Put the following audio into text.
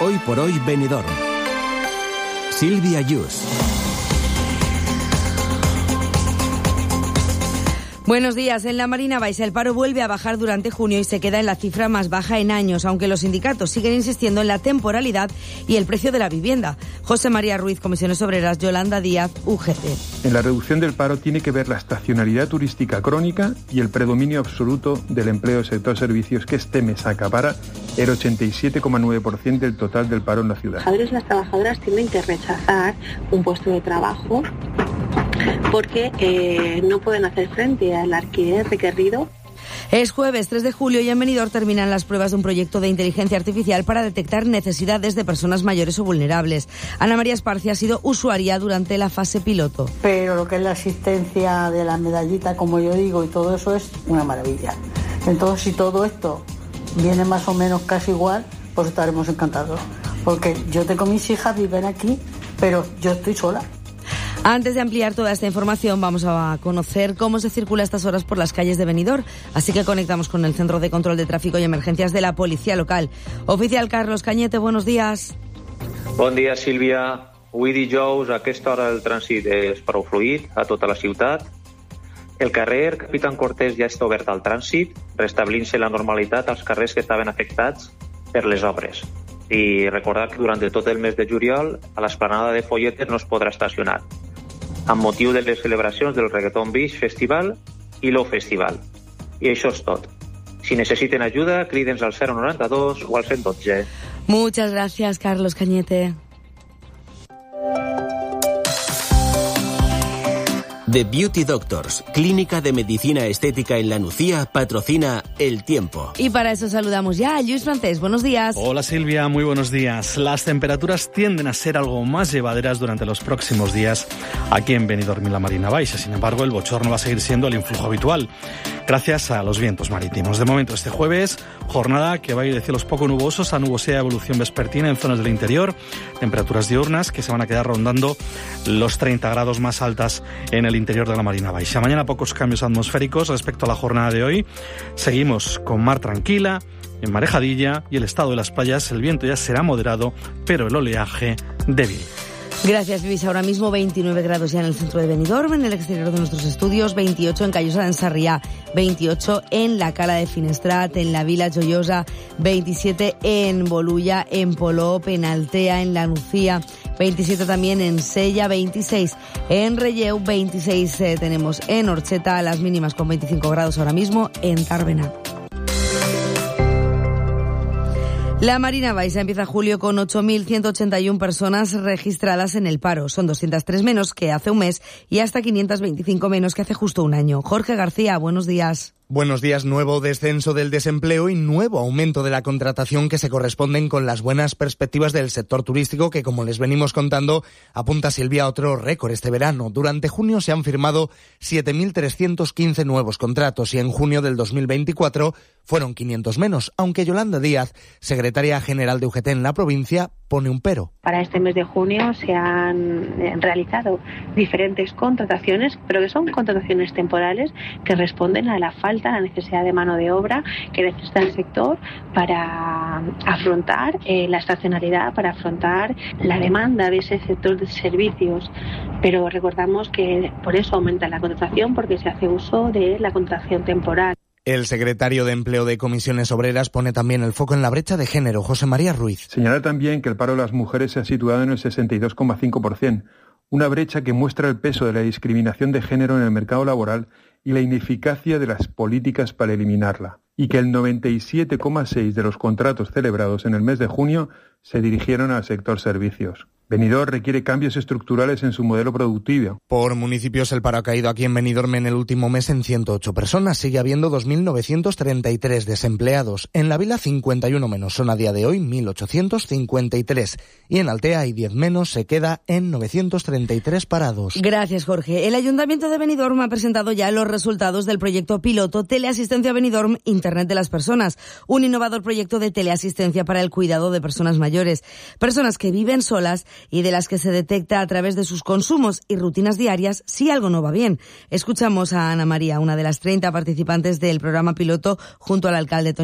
Hoy por hoy Benidorm. Silvia Yus. Buenos días. En la Marina Baixa el paro vuelve a bajar durante junio y se queda en la cifra más baja en años, aunque los sindicatos siguen insistiendo en la temporalidad y el precio de la vivienda. José María Ruiz, Comisiones Obreras, Yolanda Díaz, UGT. En la reducción del paro tiene que ver la estacionalidad turística crónica y el predominio absoluto del empleo del sector servicios, que este mes acapara el 87,9% del total del paro en la ciudad. Los trabajadores y las trabajadoras tienen que rechazar un puesto de trabajo porque no pueden hacer frente al alquiler requerido. Es jueves 3 de julio y en Benidorm terminan las pruebas de un proyecto de inteligencia artificial para detectar necesidades de personas mayores o vulnerables. Ana María Esparcia ha sido usuaria durante la fase piloto. Pero lo que es la asistencia de la medallita, como yo digo, y todo eso es una maravilla. Entonces, si todo esto viene más o menos casi igual, pues estaremos encantados. Porque yo tengo mis hijas, viven aquí, pero yo estoy sola. Antes de ampliar toda esta información, vamos a conocer cómo se circula a estas horas por las calles de Benidorm. Así que conectamos con el Centro de Control de Tráfico y Emergencias de la Policía Local. Oficial Carlos Cañete, buenos días. Bon dia, Sílvia. Avui dijous, a aquesta hora el trànsit és prou fluid a tota la ciutat. El carrer Capitán Cortés ja està obert al trànsit, restablint-se la normalitat als carrers que estaven afectats per les obres. I recordar que durant tot el mes de juliol a l'esplanada de Folletes no es podrà estacionar, amb motiu de les celebracions del Reggaeton Beach Festival i l'O Festival. I això és tot. Si necessiten ajuda, crídense al 092 o al 112. Muchas gracias, Carlos Cañete. The Beauty Doctors, clínica de medicina estética en La Nucía, patrocina El Tiempo. Y para eso saludamos ya a Lluís Francés. Buenos días. Hola Silvia, muy buenos días. Las temperaturas tienden a ser algo más llevaderas durante los próximos días aquí en Benidorm y la Marina Baixa. Sin embargo, el bochorno va a seguir siendo el influjo habitual, gracias a los vientos marítimos. De momento, este jueves, jornada que va a ir de cielos poco nubosos a nubosidad de evolución vespertina en zonas del interior, temperaturas diurnas que se van a quedar rondando los 30 grados más altas en el interior de la Marina Baixa. Mañana pocos cambios atmosféricos respecto a la jornada de hoy. Seguimos con mar tranquila, en marejadilla, y el estado de las playas, el viento ya será moderado, pero el oleaje débil. Gracias, Luis. Ahora mismo 29 grados ya en el centro de Benidorm, en el exterior de nuestros estudios, 28 en Callosa d'en Sarrià, 28 en la Cala de Finestrat, en la Vila Joiosa, 27 en Bolulla, en Polop, en Altea, en La Nucía, 27 también en Sella, 26 en Relleu, 26 tenemos en Orcheta, las mínimas con 25 grados ahora mismo en Tàrbena. La Marina Baixa empieza julio con 8.181 personas registradas en el paro. Son 203 menos que hace un mes y hasta 525 menos que hace justo un año. Jorge García, buenos días. Buenos días. Nuevo descenso del desempleo y nuevo aumento de la contratación que se corresponden con las buenas perspectivas del sector turístico que, como les venimos contando, apunta Silvia a otro récord este verano. Durante junio se han firmado 7.315 nuevos contratos y en junio del 2024 fueron 500 menos, aunque Yolanda Díaz, secretaria general de UGT en la provincia, pone un pero. Para este mes de junio se han realizado diferentes contrataciones, pero que son contrataciones temporales que responden a la falta, a la necesidad de mano de obra que necesita el sector para afrontar la estacionalidad, para afrontar la demanda de ese sector de servicios. Pero recordamos que por eso aumenta la contratación, porque se hace uso de la contratación temporal. El secretario de Empleo de Comisiones Obreras pone también el foco en la brecha de género, José María Ruiz. Señala también que el paro de las mujeres se ha situado en el 62,5%, una brecha que muestra el peso de la discriminación de género en el mercado laboral y la ineficacia de las políticas para eliminarla, y que el 97,6% de los contratos celebrados en el mes de junio se dirigieron al sector servicios. Benidorm requiere cambios estructurales en su modelo productivo. Por municipios, el paro ha caído aquí en Benidorm en el último mes en 108 personas. Sigue habiendo 2.933 desempleados. En la Vila, 51 menos. Son a día de hoy 1.853. Y en Altea hay 10 menos. Se queda en 933 parados. Gracias, Jorge. El Ayuntamiento de Benidorm ha presentado ya los resultados del proyecto piloto Teleasistencia Benidorm Internet de las Personas, un innovador proyecto de teleasistencia para el cuidado de personas mayores, personas que viven solas y de las que se detecta a través de sus consumos y rutinas diarias si algo no va bien. Escuchamos a Ana María, una de las 30 participantes del programa piloto, junto al alcalde